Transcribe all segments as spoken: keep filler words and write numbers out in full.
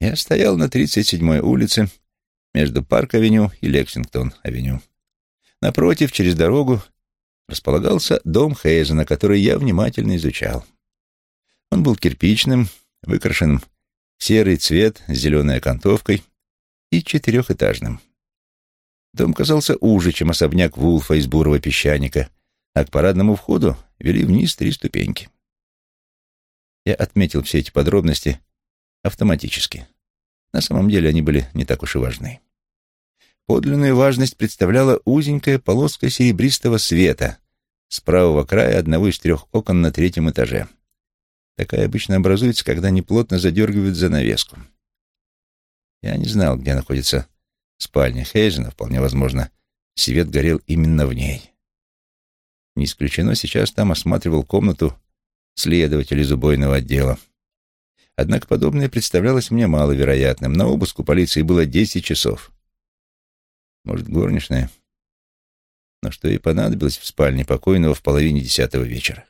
Я стоял на тридцать седьмой улице между Парк-авеню и Лексингтон-авеню. Напротив, через дорогу, располагался дом Хейзена, который я внимательно изучал. Он был кирпичным, выкрашенным в серый цвет с зеленой окантовкой и четырехэтажным. Дом казался уже, чем особняк Вулфа из бурого песчаника, а к парадному входу вели вниз три ступеньки. Я отметил все эти подробности автоматически. На самом деле они были не так уж и важны. Подлинную важность представляла узенькая полоска серебристого света с правого края одного из трех окон на третьем этаже. Такая обычно образуется, когда неплотно задергивают занавеску. Я не знал, где находится спальня Хейзена, вполне возможно, свет горел именно в ней. Не исключено, сейчас там осматривал комнату следователь из убойного отдела. Однако подобное представлялось мне маловероятным. На обыск у полиции было десять часов. Может, горничная? Но что ей понадобилось в спальне покойного в половине десятого вечера?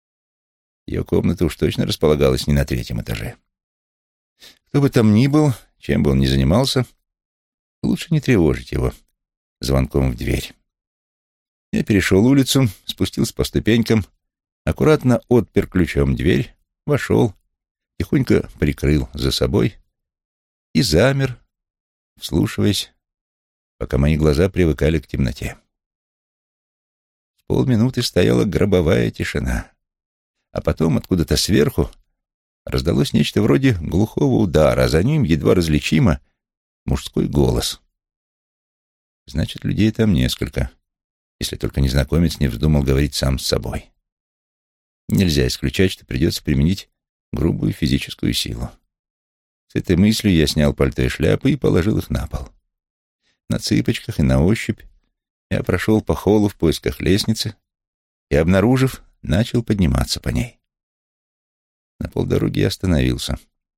Ее комната уж точно располагалась не на третьем этаже. Кто бы там ни был, чем бы он ни занимался, лучше не тревожить его звонком в дверь. Я перешел улицу, спустился по ступенькам, аккуратно отпер ключом дверь, вошел, тихонько прикрыл за собой и замер, вслушиваясь, пока мои глаза привыкали к темноте. С полминуты стояла гробовая тишина, а потом откуда-то сверху раздалось нечто вроде глухого удара, а за ним, едва различимо, мужской голос. Значит, людей там несколько, если только незнакомец не вздумал говорить сам с собой. Нельзя исключать, что придется применить грубую физическую силу. С этой мыслью я снял пальто и шляпы и положил их на пол. На цыпочках и на ощупь я прошел по холлу в поисках лестницы и, обнаружив, начал подниматься по ней. На полдороги я остановился.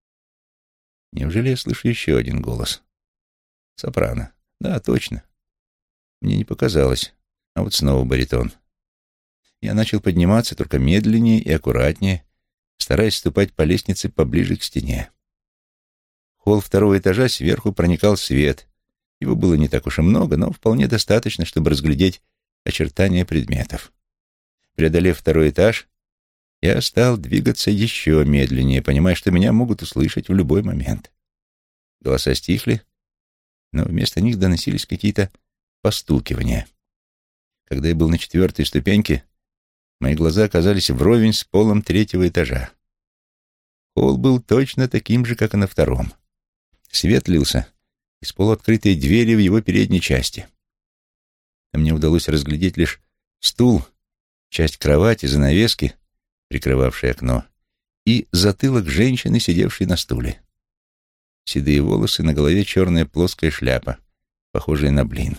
Неужели я слышу еще один голос? Сопрано. Да, точно. Мне не показалось. А вот снова баритон. Я начал подниматься только медленнее и аккуратнее, стараясь ступать по лестнице поближе к стене. В холл второго этажа сверху проникал свет. Его было не так уж и много, но вполне достаточно, чтобы разглядеть очертания предметов. Преодолев второй этаж, я стал двигаться еще медленнее, понимая, что меня могут услышать в любой момент. Голоса стихли, но вместо них доносились какие-то постукивания. Когда я был на четвертой ступеньке, мои глаза оказались вровень с полом третьего этажа. Холл был точно таким же, как и на втором. Свет лился из полуоткрытой двери в его передней части. Мне удалось разглядеть лишь стул, часть кровати, занавески, прикрывавшей окно, и затылок женщины, сидевшей на стуле. Седые волосы, на голове черная плоская шляпа, похожая на блин.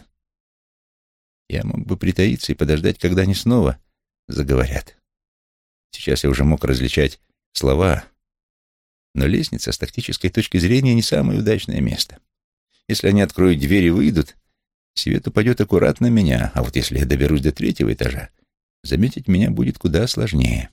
Я мог бы притаиться и подождать, когда они снова заговорят. Сейчас я уже мог различать слова, но лестница с тактической точки зрения не самое удачное место. Если они откроют дверь и выйдут, свет упадет аккуратно на меня, а вот если я доберусь до третьего этажа, заметить меня будет куда сложнее.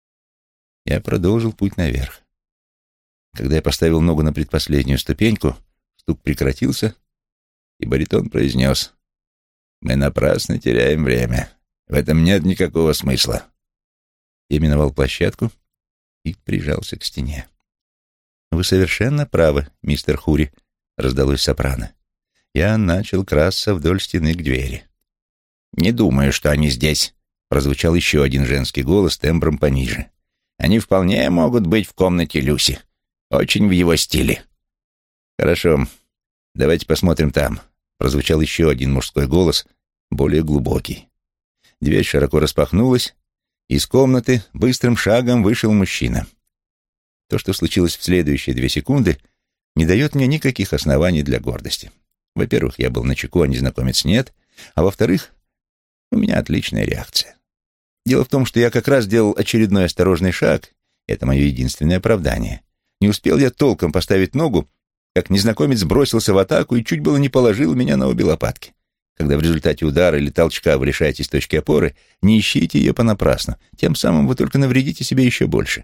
Я продолжил путь наверх. Когда я поставил ногу на предпоследнюю ступеньку, стук прекратился, и баритон произнес: «Мы напрасно теряем время. В этом нет никакого смысла». Я миновал площадку и прижался к стене. «Вы совершенно правы, мистер Хури», — раздалось сопрано. Я начал красться вдоль стены к двери. «Не думаю, что они здесь», — прозвучал еще один женский голос тембром пониже. «Они вполне могут быть в комнате Люси. Очень в его стиле». «Хорошо, давайте посмотрим там», — прозвучал еще один мужской голос, более глубокий. Дверь широко распахнулась, и из комнаты быстрым шагом вышел мужчина. То, что случилось в следующие две секунды, не дает мне никаких оснований для гордости. Во-первых, я был начеку, а незнакомец нет, а во-вторых, у меня отличная реакция. Дело в том, что я как раз делал очередной осторожный шаг, и это мое единственное оправдание. Не успел я толком поставить ногу, как незнакомец бросился в атаку и чуть было не положил меня на обе лопатки. Когда в результате удара или толчка вы лишаетесь точки опоры, не ищите ее понапрасну, тем самым вы только навредите себе еще больше.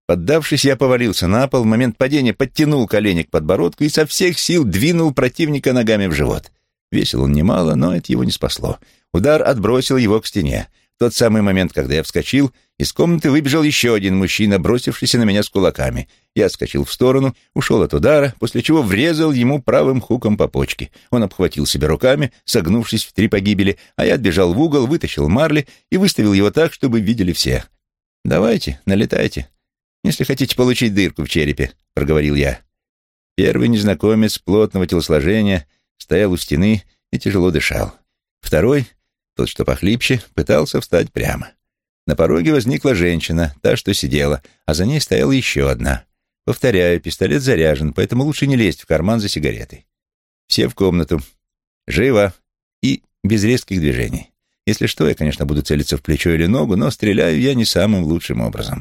Поддавшись, я повалился на пол, в момент падения подтянул колени к подбородку и со всех сил двинул противника ногами в живот. Весил он немало, но это его не спасло. Удар отбросил его к стене. В тот самый момент, когда я вскочил, из комнаты выбежал еще один мужчина, бросившийся на меня с кулаками. Я отскочил в сторону, ушел от удара, после чего врезал ему правым хуком по почке. Он обхватил себя руками, согнувшись в три погибели, а я отбежал в угол, вытащил марли и выставил его так, чтобы видели все. «Давайте, налетайте, если хотите получить дырку в черепе», — проговорил я. Первый незнакомец плотного телосложения стоял у стены и тяжело дышал. Второй, тот, что похлипче, пытался встать прямо. На пороге возникла женщина, та, что сидела, а за ней стояла еще одна. Повторяю, пистолет заряжен, поэтому лучше не лезть в карман за сигаретой. Все в комнату. Живо и без резких движений. Если что, я, конечно, буду целиться в плечо или ногу, но стреляю я не самым лучшим образом.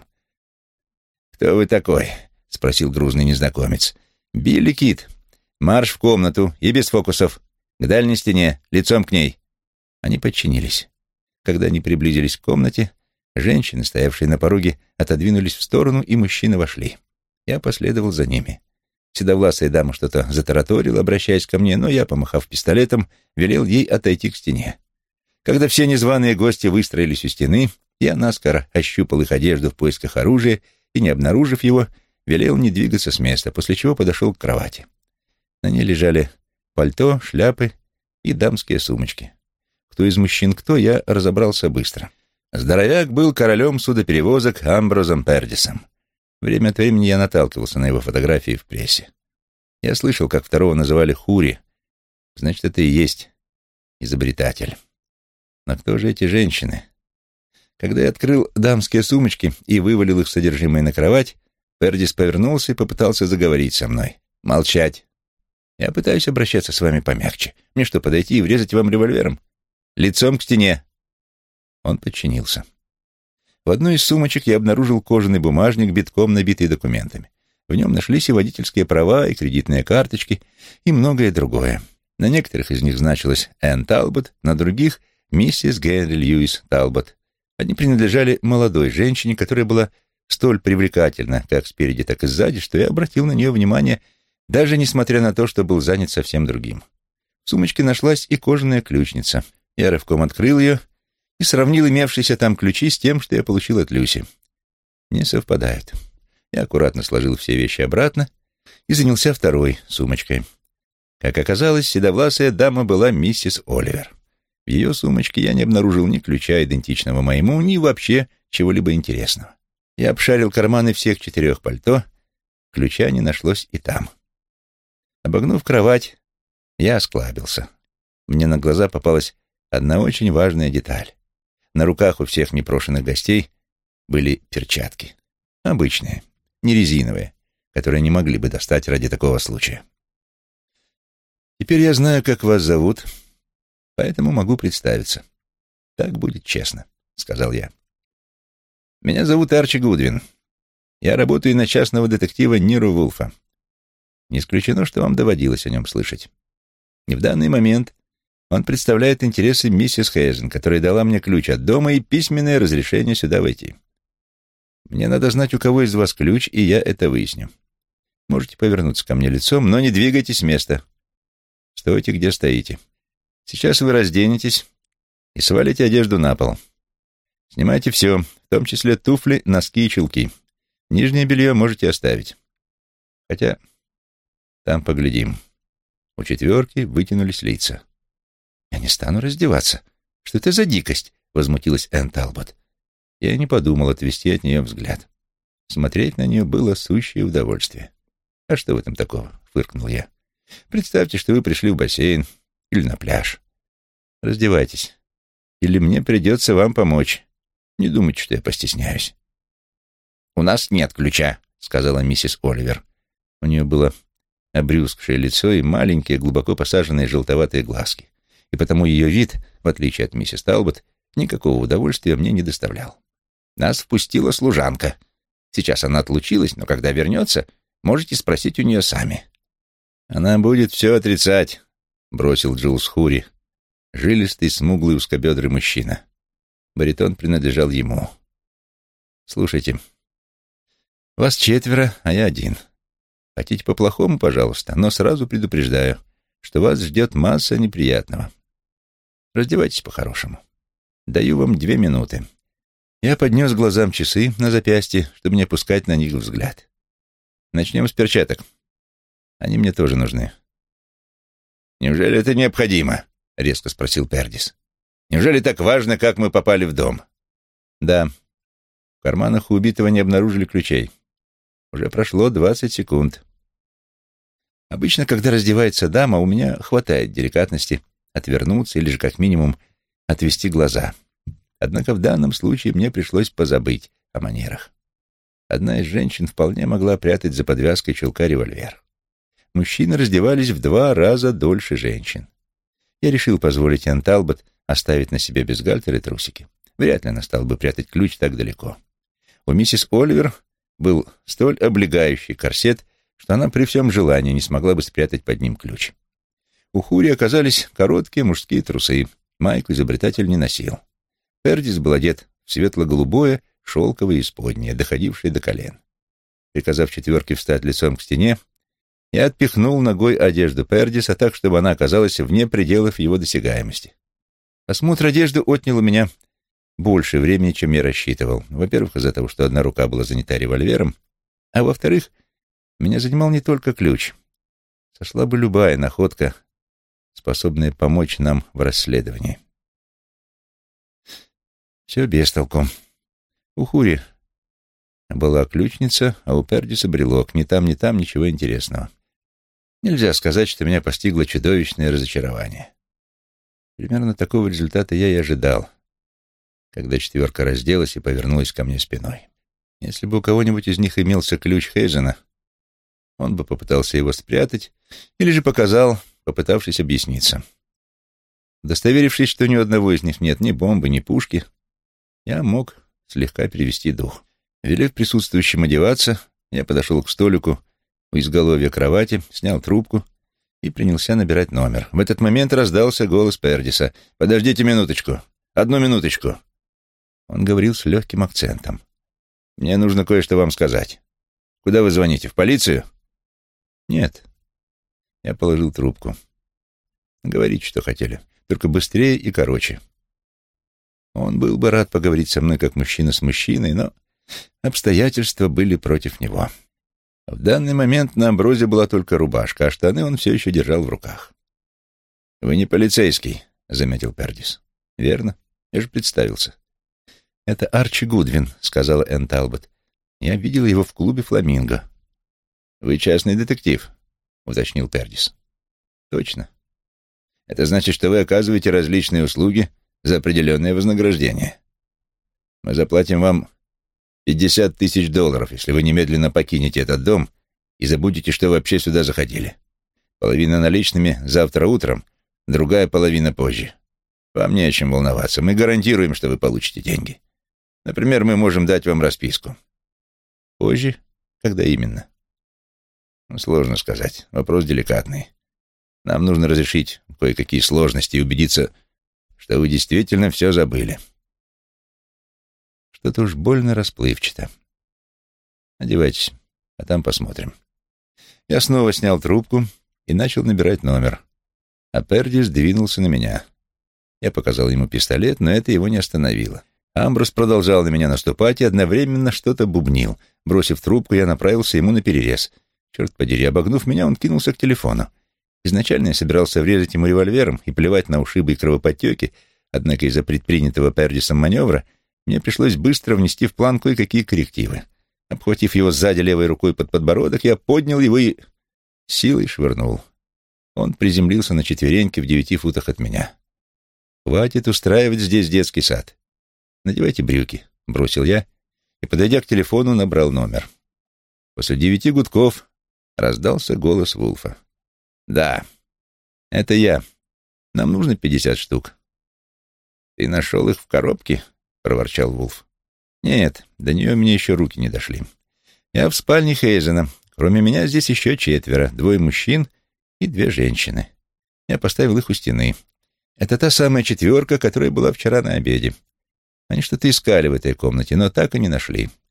«Кто вы такой?» — спросил грузный незнакомец. «Билли Кит. Марш в комнату и без фокусов. К дальней стене, лицом к ней». Они подчинились. Когда они приблизились к комнате, женщины, стоявшие на пороге, отодвинулись в сторону, и мужчины вошли. Я последовал за ними. Седовласая дама что-то затараторила, обращаясь ко мне, но я, помахав пистолетом, велел ей отойти к стене. Когда все незваные гости выстроились у стены, я наскоро ощупал их одежду в поисках оружия и, не обнаружив его, велел не двигаться с места, после чего подошел к кровати. На ней лежали пальто, шляпы и дамские сумочки. Кто из мужчин кто, я разобрался быстро. Здоровяк был королем судоперевозок Амброзом Пердисом. Время от времени я наталкивался на его фотографии в прессе. Я слышал, как второго называли Хури. Значит, это и есть изобретатель. Но кто же эти женщины? Когда я открыл дамские сумочки и вывалил их содержимое на кровать, Пердис повернулся и попытался заговорить со мной. «Молчать. Я пытаюсь обращаться с вами помягче. Мне что, подойти и врезать вам револьвером? Лицом к стене». Он подчинился. В одной из сумочек я обнаружил кожаный бумажник, битком набитый документами. В нем нашлись и водительские права, и кредитные карточки, и многое другое. На некоторых из них значилось Энн Талбот, на других — миссис Генри Льюис Талбот. Они принадлежали молодой женщине, которая была столь привлекательна, как спереди, так и сзади, что я обратил на нее внимание, даже несмотря на то, что был занят совсем другим. В сумочке нашлась и кожаная ключница. Я рывком открыл ее и сравнил имевшиеся там ключи с тем, что я получил от Люси. Не совпадают. Я аккуратно сложил все вещи обратно и занялся второй сумочкой. Как оказалось, седовласая дама была миссис Оливер. В ее сумочке я не обнаружил ни ключа, идентичного моему, ни вообще чего-либо интересного. Я обшарил карманы всех четырех пальто, ключа не нашлось и там. Обогнув кровать, я осклабился. Мне на глаза попалась одна очень важная деталь. На руках у всех непрошенных гостей были перчатки. Обычные, не резиновые, которые не могли бы достать ради такого случая. Теперь я знаю, как вас зовут, поэтому могу представиться. Так будет честно, — сказал я. Меня зовут Арчи Гудвин. Я работаю на частного детектива Ниру Вулфа. Не исключено, что вам доводилось о нем слышать. И в данный момент он представляет интересы миссис Хейзен, которая дала мне ключ от дома и письменное разрешение сюда войти. Мне надо знать, у кого из вас ключ, и я это выясню. Можете повернуться ко мне лицом, но не двигайтесь с места. Стойте, где стоите. Сейчас вы разденетесь и свалите одежду на пол. Снимайте все, в том числе туфли, носки и чулки. Нижнее белье можете оставить. Хотя там поглядим. У четверки вытянулись лица. «Я не стану раздеваться. Что это за дикость?» — возмутилась Энн Талбот. Я не подумал отвести от нее взгляд. Смотреть на нее было сущее удовольствие. «А что в этом такого?» — фыркнул я. «Представьте, что вы пришли в бассейн или на пляж. Раздевайтесь. Или мне придется вам помочь. Не думайте, что я постесняюсь». «У нас нет ключа», — сказала миссис Оливер. У нее было обрюзгшее лицо и маленькие, глубоко посаженные желтоватые глазки. И потому ее вид, в отличие от миссис Талбот, никакого удовольствия мне не доставлял. «Нас впустила служанка. Сейчас она отлучилась, но когда вернется, можете спросить у нее сами». «Она будет все отрицать», — бросил Джулс Хури, жилистый, смуглый, узкобедрый мужчина. Баритон принадлежал ему. «Слушайте, Вас четверо, а я один. Хотите по-плохому, пожалуйста, но сразу предупреждаю, что вас ждет масса неприятного. Раздевайтесь по-хорошему. Даю вам две минуты. Я поднес глазам часы на запястье, чтобы не опускать на них взгляд. Начнем с перчаток. Они мне тоже нужны. «Неужели это необходимо?» — резко спросил Пердис. «Неужели так важно, как мы попали в дом?» «Да. В карманах у убитого не обнаружили ключей. Уже прошло двадцать секунд. Обычно, когда раздевается дама, у меня хватает деликатности отвернуться или же, как минимум, отвести глаза. Однако в данном случае мне пришлось позабыть о манерах. Одна из женщин вполне могла прятать за подвязкой чулка револьвер. Мужчины раздевались в два раза дольше женщин. Я решил позволить Энн Талбот оставить на себе бюстгальтер и трусики. Вряд ли она стала бы прятать ключ так далеко. У миссис Оливер был столь облегающий корсет, что она при всем желании не смогла бы спрятать под ним ключ. У Хури оказались короткие мужские трусы. Майку изобретатель не носил. Пердис был одет в светло-голубое шелковое исподнее, доходившее до колен. Приказав четверке встать лицом к стене, я отпихнул ногой одежду Пердиса так, чтобы она оказалась вне пределов его досягаемости. Осмотр одежды отнял у меня больше времени, чем я рассчитывал. Во-первых, из-за того, что одна рука была занята револьвером, а во-вторых, меня занимал не только ключ. Сошла бы любая находка, способная помочь нам в расследовании. Все без толку. У Хури была ключница, а у Пердиса брелок. Ни там, ни там ничего интересного. Нельзя сказать, что меня постигло чудовищное разочарование. Примерно такого результата я и ожидал, когда четверка разделась и повернулась ко мне спиной. Если бы у кого-нибудь из них имелся ключ Хейзена, он бы попытался его спрятать или же показал, попытавшись объясниться. Удостоверившись, что ни у одного из них нет ни бомбы, ни пушки, я мог слегка перевести дух. Велев присутствующим одеваться, я подошел к столику у изголовья кровати, снял трубку и принялся набирать номер. В этот момент раздался голос Пердиса. «Подождите минуточку. Одну минуточку». Он говорил с легким акцентом. «Мне нужно кое-что вам сказать. Куда вы звоните? В полицию?» «Нет». Я положил трубку. «Говорите, что хотели. Только быстрее и короче». Он был бы рад поговорить со мной как мужчина с мужчиной, но обстоятельства были против него. В данный момент на Амброзе была только рубашка, а штаны он все еще держал в руках. «Вы не полицейский», — заметил Пердис. «Верно. Я же представился». «Это Арчи Гудвин», — сказала Энн Талбот. «Я видела его в клубе «Фламинго». «Вы частный детектив», — уточнил Пердис. «Точно. Это значит, что вы оказываете различные услуги за определенное вознаграждение. Мы заплатим вам пятьдесят тысяч долларов, если вы немедленно покинете этот дом и забудете, что вообще сюда заходили. Половина наличными завтра утром, другая половина позже. Вам не о чем волноваться. Мы гарантируем, что вы получите деньги. Например, мы можем дать вам расписку». «Позже? Когда именно?» Ну, сложно сказать. Вопрос деликатный. Нам нужно разрешить кое-какие сложности и убедиться, что вы действительно все забыли. Что-то уж больно расплывчато. Одевайтесь, а там посмотрим. Я снова снял трубку и начал набирать номер. А Пердис двинулся на меня. Я показал ему пистолет, но это его не остановило. Амброс продолжал на меня наступать и одновременно что-то бубнил. Бросив трубку, я направился ему наперерез. Черт подери, обогнув меня, он кинулся к телефону. Изначально я собирался врезать ему револьвером и плевать на ушибы и кровоподтеки, однако из-за предпринятого Пердисом маневра мне пришлось быстро внести в план кое-какие коррективы. Обхватив его сзади левой рукой под подбородок, я поднял его и силой швырнул. Он приземлился на четвереньки в девяти футах от меня. «Хватит устраивать здесь детский сад. Надевайте брюки», — бросил я и, подойдя к телефону, набрал номер. После девяти гудков раздался голос Вулфа. «Да, это я. Нам нужно пятьдесят штук». «Ты нашел их в коробке?» — проворчал Вулф. «Нет, до нее мне еще руки не дошли. Я в спальне Хейзена. Кроме меня здесь еще четверо, двое мужчин и две женщины. Я поставил их у стены. Это та самая четверка, которая была вчера на обеде. Они что-то искали в этой комнате, но так и не нашли.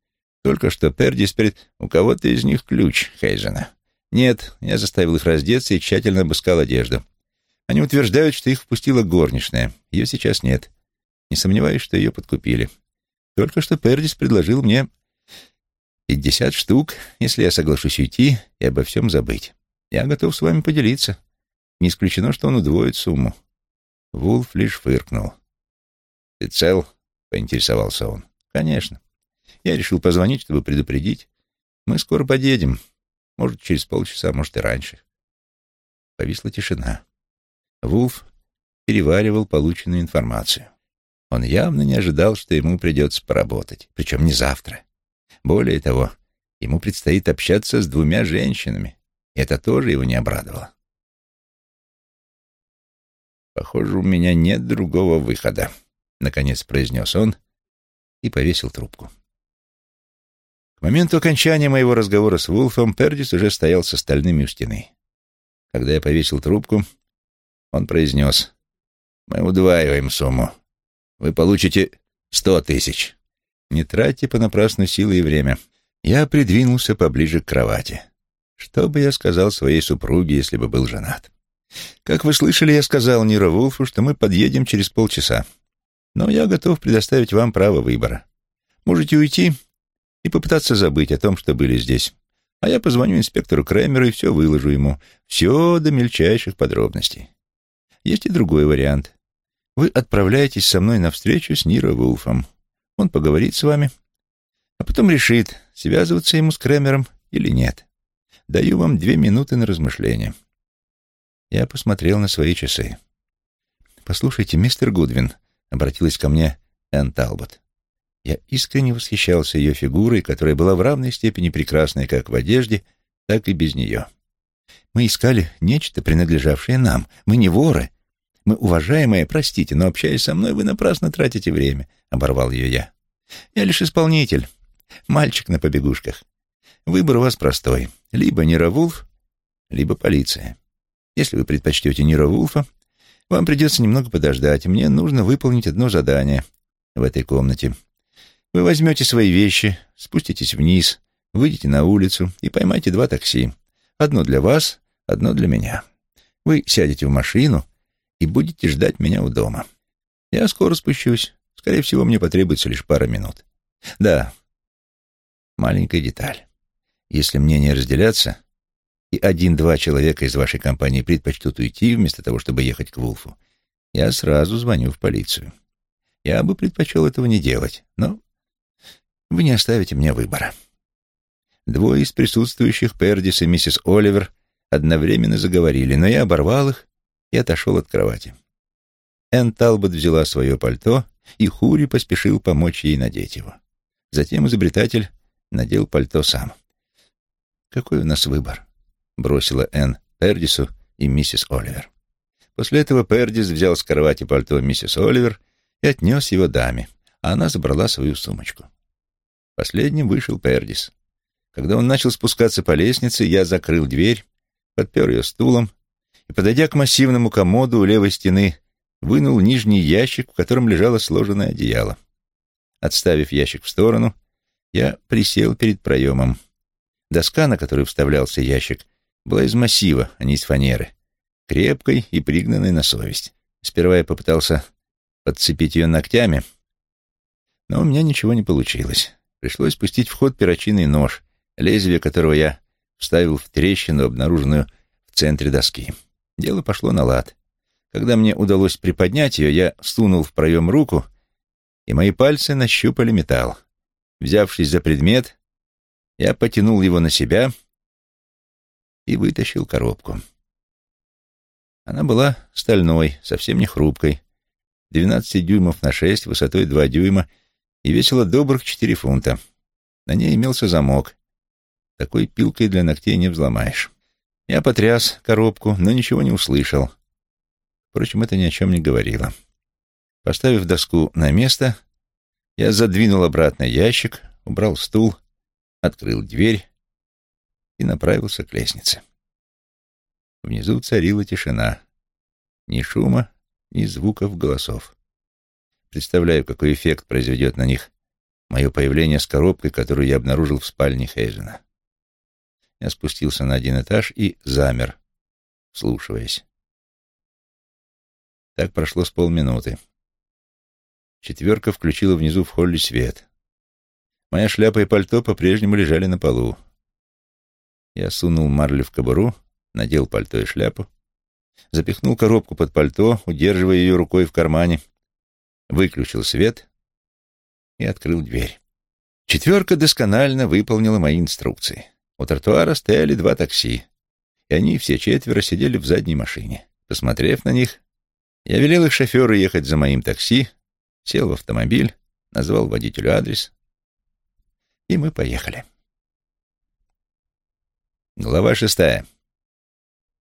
Только что Пердис перед... У кого-то из них ключ Хейзена. Нет, я заставил их раздеться и тщательно обыскал одежду. Они утверждают, что их впустила горничная. Ее сейчас нет. Не сомневаюсь, что ее подкупили. Только что Пердис предложил мне пятьдесят штук, если я соглашусь уйти и обо всем забыть. Я готов с вами поделиться. Не исключено, что он удвоит сумму. Вулф лишь фыркнул. «Ты цел?» — поинтересовался он. «Конечно. Я решил позвонить, чтобы предупредить. Мы скоро подъедем. Может, через полчаса, может, и раньше». Повисла тишина. Вулф переваривал полученную информацию. Он явно не ожидал, что ему придется поработать. Причем не завтра. Более того, ему предстоит общаться с двумя женщинами. И это тоже его не обрадовало. «Похоже, у меня нет другого выхода», — наконец произнес он и повесил трубку. К моменту окончания моего разговора с Вулфом Пердис уже стоял с остальными у стены. Когда я повесил трубку, он произнес: «Мы удваиваем сумму. Вы получите сто тысяч. Не тратьте понапрасну силы и время». Я придвинулся поближе к кровати. Что бы я сказал своей супруге, если бы был женат? Как вы слышали, я сказал Ниро Вулфу, что мы подъедем через полчаса. Но я готов предоставить вам право выбора. Можете уйти и попытаться забыть о том, что были здесь. А я позвоню инспектору Крэмеру и все выложу ему. Все до мельчайших подробностей. Есть и другой вариант. Вы отправляетесь со мной на встречу с Ниро Вулфом. Он поговорит с вами, а потом решит, связываться ему с Крэмером или нет. Даю вам две минуты на размышление». Я посмотрел на свои часы. «Послушайте, мистер Гудвин», — обратилась ко мне Энн Талбот. Я искренне восхищался ее фигурой, которая была в равной степени прекрасной как в одежде, так и без нее. «Мы искали нечто, принадлежавшее нам. Мы не воры. Мы, уважаемые, простите, но, общаясь со мной, вы напрасно тратите время», — оборвал ее я. «Я лишь исполнитель, мальчик на побегушках. Выбор у вас простой. Либо Ниро Вулф, либо полиция. Если вы предпочтете Ниро Вулфа, вам придется немного подождать. Мне нужно выполнить одно задание в этой комнате. Вы возьмете свои вещи, спуститесь вниз, выйдете на улицу и поймайте два такси. Одно для вас, одно для меня. Вы сядете в машину и будете ждать меня у дома. Я скоро спущусь. Скорее всего, мне потребуется лишь пара минут. Да, маленькая деталь. Если мнения разделятся, и один-два человека из вашей компании предпочтут уйти, вместо того, чтобы ехать к Вулфу, я сразу звоню в полицию. Я бы предпочел этого не делать, но вы не оставите мне выбора». Двое из присутствующих, Пердис и миссис Оливер, одновременно заговорили, но я оборвал их и отошел от кровати. Энн Талбот взяла свое пальто, и Хури поспешил помочь ей надеть его. Затем изобретатель надел пальто сам. «Какой у нас выбор?» — бросила Энн Пердису и миссис Оливер. После этого Пердис взял с кровати пальто миссис Оливер и отнес его даме, а она забрала свою сумочку. Последним вышел Пердис. Когда он начал спускаться по лестнице, я закрыл дверь, подпер ее стулом и, подойдя к массивному комоду у левой стены, вынул нижний ящик, в котором лежало сложенное одеяло. Отставив ящик в сторону, я присел перед проемом. Доска, на которую вставлялся ящик, была из массива, а не из фанеры, крепкой и пригнанной на совесть. Сперва я попытался подцепить ее ногтями, но у меня ничего не получилось. Пришлось пустить в ход перочинный нож, лезвие которого я вставил в трещину, обнаруженную в центре доски. Дело пошло на лад. Когда мне удалось приподнять ее, я сунул в проем руку, и мои пальцы нащупали металл. Взявшись за предмет, я потянул его на себя и вытащил коробку. Она была стальной, совсем не хрупкой, двенадцать дюймов на шесть, высотой два дюйма, и весила добрых четыре фунта. На ней имелся замок. Такой пилкой для ногтей не взломаешь. Я потряс коробку, но ничего не услышал. Впрочем, это ни о чем не говорило. Поставив доску на место, я задвинул обратно ящик, убрал стул, открыл дверь и направился к лестнице. Внизу царила тишина. Ни шума, ни звуков голосов. Представляю, какой эффект произведет на них мое появление с коробкой, которую я обнаружил в спальне Хейзена. Я спустился на один этаж и замер, вслушиваясь. Так прошло с полминуты. Четверка включила внизу в холле свет. Моя шляпа и пальто по-прежнему лежали на полу. Я сунул марлю в кобуру, надел пальто и шляпу, запихнул коробку под пальто, удерживая ее рукой в кармане, выключил свет и открыл дверь. Четверка досконально выполнила мои инструкции. У тротуара стояли два такси, и они все четверо сидели в задней машине. Посмотрев на них, я велел их шоферу ехать за моим такси, сел в автомобиль, назвал водителю адрес, и мы поехали. Глава шестая.